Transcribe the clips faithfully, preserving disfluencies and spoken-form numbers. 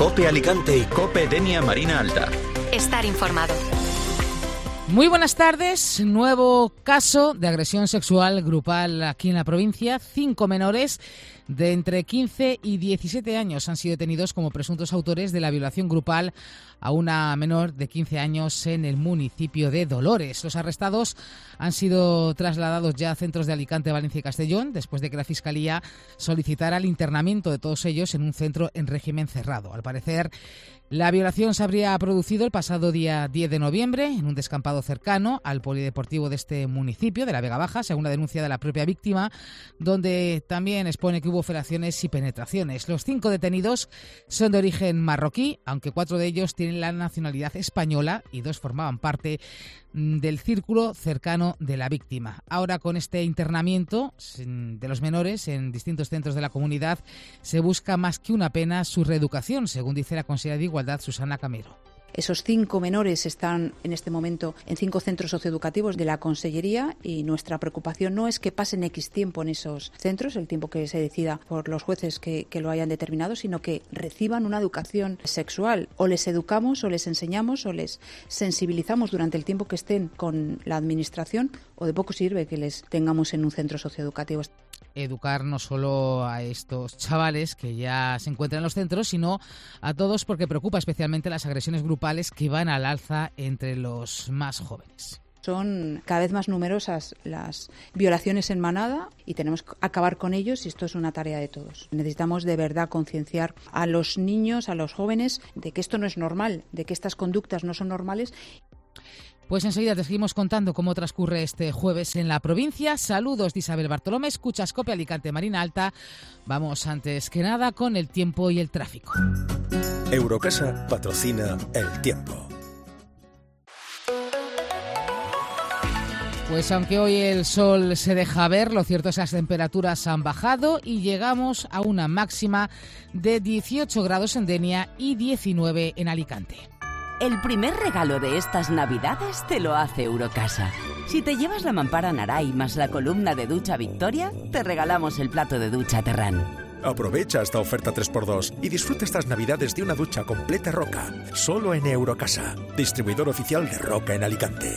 COPE Alicante y COPE Denia Marina Alta. Estar informado. Muy buenas tardes. Nuevo caso de agresión sexual grupal aquí en la provincia. Cinco menores de entre quince y diecisiete años han sido detenidos como presuntos autores de la violación grupal a una menor de quince años en el municipio de Dolores. Los arrestados han sido trasladados ya a centros de Alicante, Valencia y Castellón, después de que la Fiscalía solicitara el internamiento de todos ellos en un centro en régimen cerrado. Al parecer, la violación se habría producido el pasado día diez de noviembre en un descampado cercano al polideportivo de este municipio, de la Vega Baja, según la denuncia de la propia víctima, donde también expone que hubo felaciones y penetraciones. Los cinco detenidos son de origen marroquí, aunque cuatro de ellos tienen la nacionalidad española y dos formaban parte del círculo cercano de la víctima. Ahora, con este internamiento de los menores en distintos centros de la comunidad, se busca más que una pena su reeducación, según dice la consejera de Igualdad, Susana Camero. Esos cinco menores están en este momento en cinco centros socioeducativos de la Consellería y nuestra preocupación no es que pasen X tiempo en esos centros, el tiempo que se decida por los jueces que, que lo hayan determinado, sino que reciban una educación sexual. O les educamos, o les enseñamos, o les sensibilizamos durante el tiempo que estén con la Administración, o de poco sirve que les tengamos en un centro socioeducativo. Educar no solo a estos chavales que ya se encuentran en los centros, sino a todos, porque preocupa especialmente las agresiones grupales que van al alza entre los más jóvenes. Son cada vez más numerosas las violaciones en manada y tenemos que acabar con ellos y esto es una tarea de todos. Necesitamos de verdad concienciar a los niños, a los jóvenes, de que esto no es normal, de que estas conductas no son normales. Pues enseguida te seguimos contando cómo transcurre este jueves en la provincia. Saludos de Isabel Bartolomé, escuchas COPE Alicante Marina Alta. Vamos antes que nada con el tiempo y el tráfico. Eurocasa patrocina el tiempo. Pues aunque hoy el sol se deja ver, lo cierto es que las temperaturas han bajado y llegamos a una máxima de dieciocho grados en Denia y diecinueve en Alicante. El primer regalo de estas Navidades te lo hace Eurocasa. Si te llevas la mampara Naray más la columna de ducha Victoria, te regalamos el plato de ducha Terrán. Aprovecha esta oferta tres por dos y disfruta estas Navidades de una ducha completa Roca, solo en Eurocasa, distribuidor oficial de Roca en Alicante.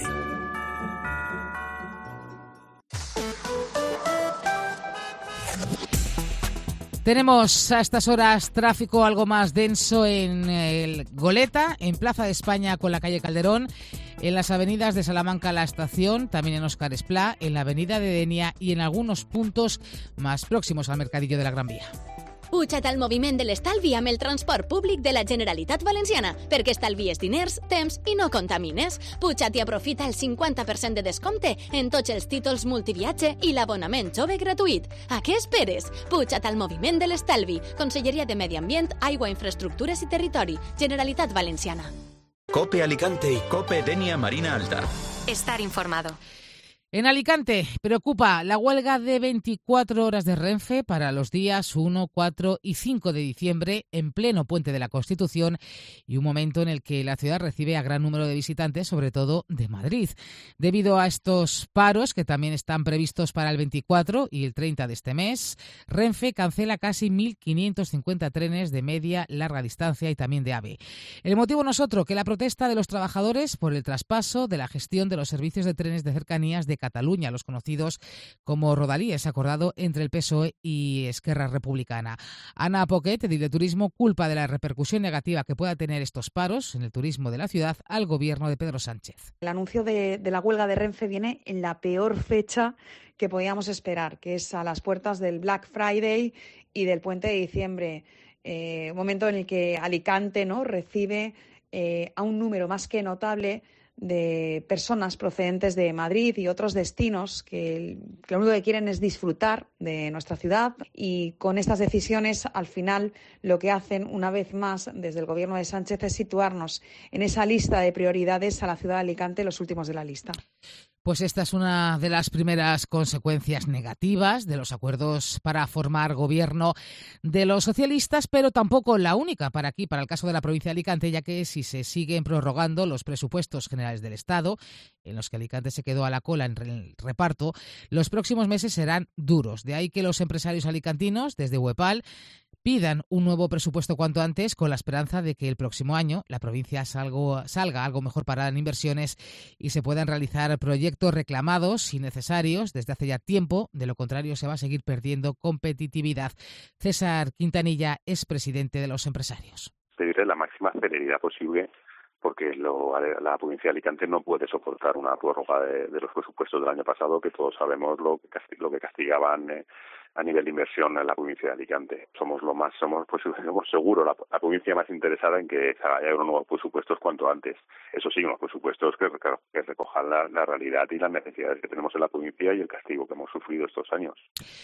Tenemos a estas horas tráfico algo más denso en el Goleta, en Plaza de España con la calle Calderón, en las avenidas de Salamanca La Estación, también en Óscar Esplá, en la avenida de Denia y en algunos puntos más próximos al Mercadillo de la Gran Vía. Puja't al moviment de l'estalvi amb el transport públic de la Generalitat Valenciana, perquè estalvies diners, temps i no contamines. Puja't i aprofita el cinquanta per cent de descompte en tots els títols multiviatge i l'abonament jove gratuït. A què esperes? Puja't al moviment de l'estalvi. Conselleria de Medi Ambient, Aigua, Infraestructures i Territori. Generalitat Valenciana. COPE Alicante y COPE Denia Marina Alta. Estar informado. En Alicante preocupa la huelga de veinticuatro horas de Renfe para los días uno, cuatro y cinco de diciembre en pleno Puente de la Constitución y un momento en el que la ciudad recibe a gran número de visitantes, sobre todo de Madrid. Debido a estos paros, que también están previstos para el veinticuatro y el treinta de este mes, Renfe cancela casi mil quinientos cincuenta trenes de media, larga distancia y también de AVE. El motivo no es otro que la protesta de los trabajadores por el traspaso de la gestión de los servicios de trenes de cercanías de Cataluña, los conocidos como Rodalies, acordado entre el P S O E y Esquerra Republicana. Ana Poquet, edil de Turismo, culpa de la repercusión negativa que pueda tener estos paros en el turismo de la ciudad al gobierno de Pedro Sánchez. El anuncio de, de la huelga de Renfe viene en la peor fecha que podíamos esperar, que es a las puertas del Black Friday y del Puente de Diciembre, eh, un momento en el que Alicante, ¿no?, recibe eh, a un número más que notable de personas procedentes de Madrid y otros destinos que, que lo único que quieren es disfrutar de nuestra ciudad y con estas decisiones al final lo que hacen una vez más desde el gobierno de Sánchez es situarnos en esa lista de prioridades a la ciudad de Alicante, los últimos de la lista. Pues esta es una de las primeras consecuencias negativas de los acuerdos para formar gobierno de los socialistas, pero tampoco la única para aquí, para el caso de la provincia de Alicante, ya que si se siguen prorrogando los presupuestos generales del Estado, en los que Alicante se quedó a la cola en el reparto, los próximos meses serán duros. De ahí que los empresarios alicantinos, desde Huepal, pidan un nuevo presupuesto cuanto antes, con la esperanza de que el próximo año la provincia salga, salga algo mejor parada en inversiones y se puedan realizar proyectos reclamados y necesarios desde hace ya tiempo. De lo contrario, se va a seguir perdiendo competitividad. César Quintanilla es presidente de los empresarios. Pedirle la máxima celeridad posible, porque lo, la provincia de Alicante no puede soportar una prórroga de, de los presupuestos del año pasado, que todos sabemos lo que, lo que castigaban eh, a nivel de inversión en la provincia de Alicante. Somos lo más, somos pues somos seguro la, la provincia más interesada en que haya unos nuevos presupuestos cuanto antes. Eso sí, unos presupuestos que, que recojan la, la realidad y las necesidades que tenemos en la provincia y el castigo que hemos sufrido estos años.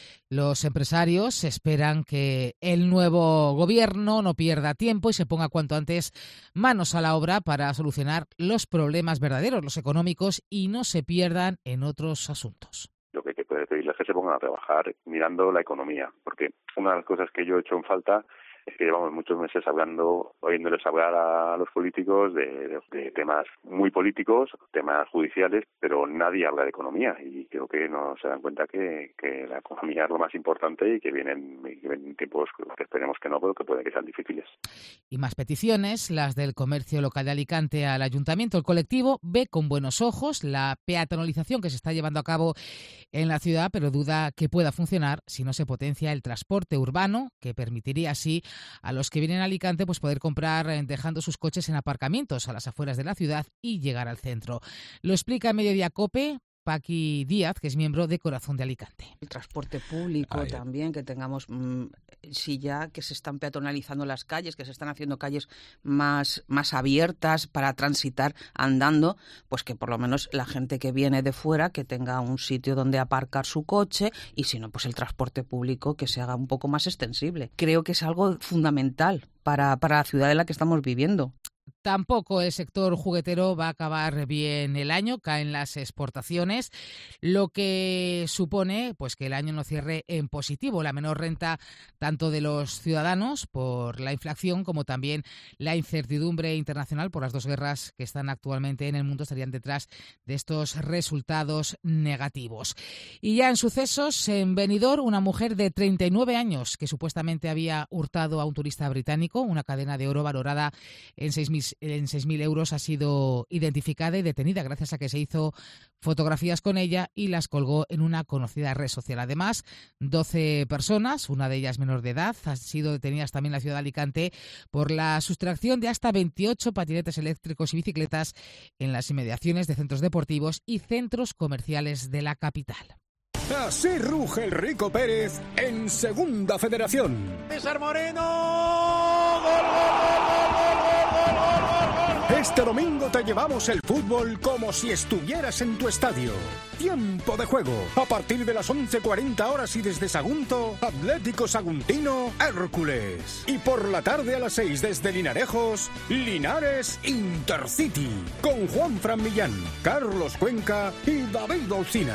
Los empresarios esperan que el nuevo gobierno no pierda tiempo y se ponga cuanto antes manos a la obra para solucionar los problemas verdaderos, los económicos, y no se pierdan en otros asuntos. Lo que hay que pedirles es que se pongan a trabajar mirando la economía, porque una de las cosas que yo he hecho en falta es que llevamos muchos meses hablando, oyéndoles hablar a los políticos de, de, de temas muy políticos, temas judiciales, pero nadie habla de economía, y creo que no se dan cuenta que, que la economía es lo más importante y que vienen, que vienen tiempos que esperemos que no, pero que pueden que sean difíciles. Y más peticiones, las del comercio local de Alicante al ayuntamiento. El colectivo ve con buenos ojos la peatonalización que se está llevando a cabo en la ciudad, pero duda que pueda funcionar si no se potencia el transporte urbano, que permitiría así a los que vienen a Alicante pues poder comprar dejando sus coches en aparcamientos a las afueras de la ciudad y llegar al centro. Lo explica en Mediodía COPE Paqui Díaz, que es miembro de Corazón de Alicante. El transporte público Ay. también, que tengamos, mmm, si ya que se están peatonalizando las calles, que se están haciendo calles más, más abiertas para transitar andando, pues que por lo menos la gente que viene de fuera que tenga un sitio donde aparcar su coche, y si no, pues el transporte público que se haga un poco más extensible. Creo que es algo fundamental para, para la ciudad en la que estamos viviendo. Tampoco el sector juguetero va a acabar bien el año, caen las exportaciones, lo que supone pues que el año no cierre en positivo. La menor renta tanto de los ciudadanos por la inflación como también la incertidumbre internacional por las dos guerras que están actualmente en el mundo estarían detrás de estos resultados negativos. Y ya en sucesos, en Benidorm, una mujer de treinta y nueve años que supuestamente había hurtado a un turista británico una cadena de oro valorada en seis mil en seis mil euros ha sido identificada y detenida gracias a que se hizo fotografías con ella y las colgó en una conocida red social. Además, doce personas, una de ellas menor de edad, han sido detenidas también en la ciudad de Alicante por la sustracción de hasta veintiocho patinetes eléctricos y bicicletas en las inmediaciones de centros deportivos y centros comerciales de la capital. Así ruge el Rico Pérez en Segunda Federación. César Moreno. ¡Gol, gol, gol, gol, gol, gol, gol, gol! Este domingo te llevamos el fútbol como si estuvieras en tu estadio. Tiempo de juego. A partir de las once cuarenta horas y desde Sagunto, Atlético Saguntino, Hércules. Y por la tarde a las seis desde Linarejos, Linares Intercity. Con Juan Fran Millán, Carlos Cuenca y David Olcina.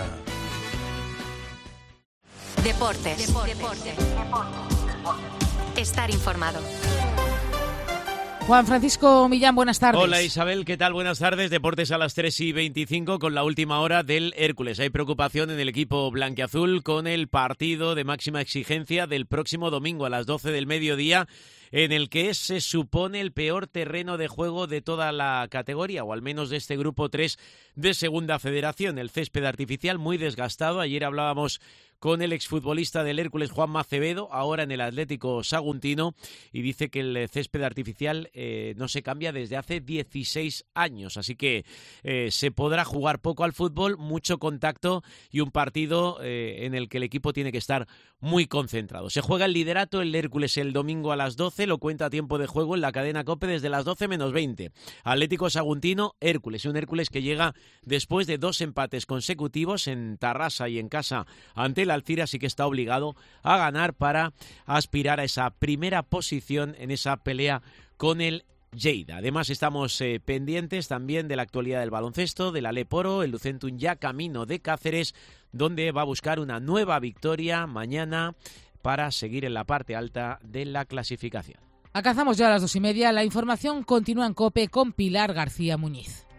Deportes. Deportes. Deportes. Estar informado. Juan Francisco Millán, buenas tardes. Hola Isabel, ¿qué tal? Buenas tardes. Deportes a las tres y veinticinco con la última hora del Hércules. Hay preocupación en el equipo blanquiazul con el partido de máxima exigencia del próximo domingo a las doce del mediodía, en el que se supone el peor terreno de juego de toda la categoría, o al menos de este grupo tres de Segunda Federación. El césped artificial muy desgastado. Ayer hablábamos con el exfutbolista del Hércules, Juan Macevedo, ahora en el Atlético Saguntino, y dice que el césped artificial eh, no se cambia desde hace dieciséis años, así que eh, se podrá jugar poco al fútbol, mucho contacto y un partido eh, en el que el equipo tiene que estar muy concentrado. Se juega el liderato el Hércules el domingo a las doce, lo cuenta a tiempo de juego en la cadena COPE desde las doce menos veinte. Atlético Saguntino, Hércules, un Hércules que llega después de dos empates consecutivos en Tarrasa y en casa ante el Alcira, así que está obligado a ganar para aspirar a esa primera posición en esa pelea con el Lleida. Además estamos eh, pendientes también de la actualidad del baloncesto, del Aleporo, el Lucentum ya camino de Cáceres, donde va a buscar una nueva victoria mañana para seguir en la parte alta de la clasificación. Alcanzamos ya a las dos y media. La información continúa en COPE con Pilar García Muñiz.